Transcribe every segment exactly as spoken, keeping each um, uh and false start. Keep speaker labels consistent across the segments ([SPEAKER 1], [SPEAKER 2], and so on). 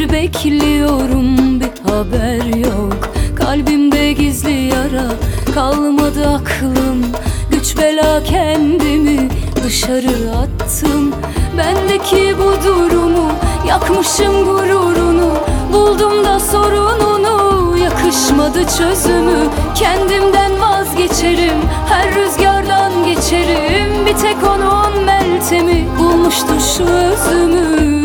[SPEAKER 1] Hanidir bekliyorum, bir haber yok. Kalbimde gizli yara, kalmadı aklım. Güç bela kendimi dışarı attım. Bendeki bu durumu, yakmışım gururunu. Buldum da sorununu, yakışmadı çözümü. Kendimden vazgeçerim, her rüzgardan geçerim. Bir tek onun meltemi bulmuştu şu özümü.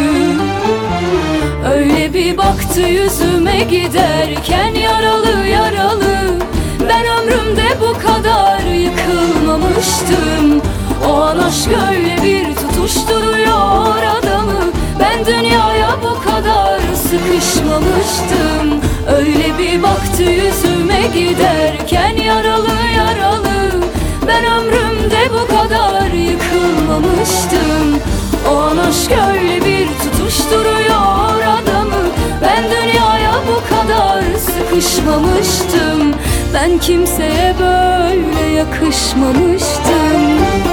[SPEAKER 1] Öyle bir baktı yüzüme giderken, yaralı yaralı. Ben ömrümde bu kadar yıkılmamıştım. O an aşk öyle bir tutuşturuyor adamı. Ben dünyaya bu kadar sıkışmamıştım. Öyle bir baktı yüzüme giderken, yaralı yaralı. Ben ömrümde bu kadar yıkılmamıştım. O an aşk öyle bir tutuşturuyor adamı. Ben dünyaya bu kadar sıkışmamıştım. Ben kimseye böyle yakışmamıştım.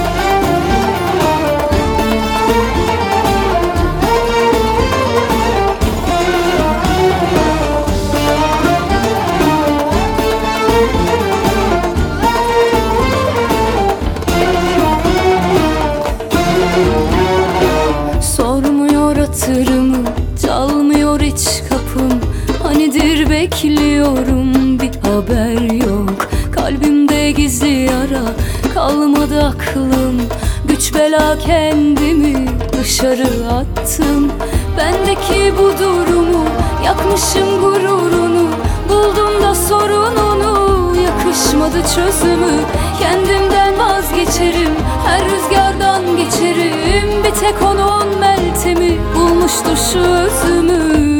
[SPEAKER 1] Sormuyor hatırımı, çalmıyor hiç kapım. Hanidir bekliyorum, bir haber yok. Kalbimde gizli yara, kalmadı aklım. Güç bela kendimi dışarı attım. Bendeki bu durumu, yakmışım gururunu. Buldum da sorununu, yakışmadı çözümü. Kendimden vazgeçerim, her rüzgardan geçerim. Bir tek onun meltemi bulmuştu şu özümü.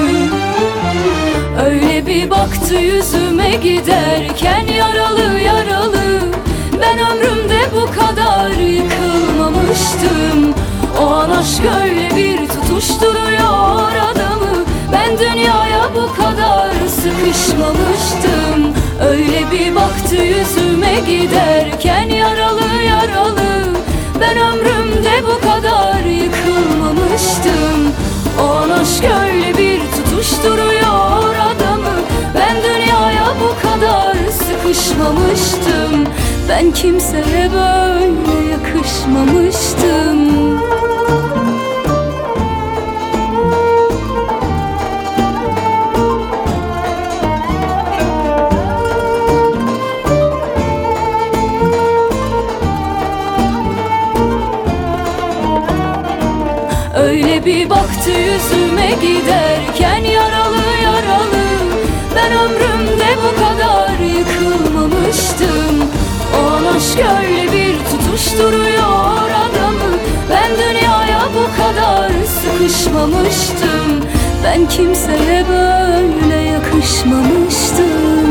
[SPEAKER 1] Öyle bir baktı yüzüme giderken, yaralı yaralı. Ben ömrümde bu kadar yıkılmamıştım. O an aşk öyle bir tutuşturuyor adamı. Ben dünyaya bu kadar sıkışmamıştım. Öyle bir baktı yüzüme giderken, yaralı yaralı. Ben ömrümde bu kadar yıkılmamıştım. O an aşk öyle bir tutuşturuyor adamı. Ben dünyaya bu kadar sıkışmamıştım. Ben kimseye böyle yakışmamıştım. Öyle bir baktı yüzüme giderken, yaralı yaralı. Ben ömrümde bu kadar yıkılmamıştım. O an aşk öyle bir tutuşturuyor adamı. Ben dünyaya bu kadar sıkışmamıştım. Ben kimseye böyle yakışmamıştım.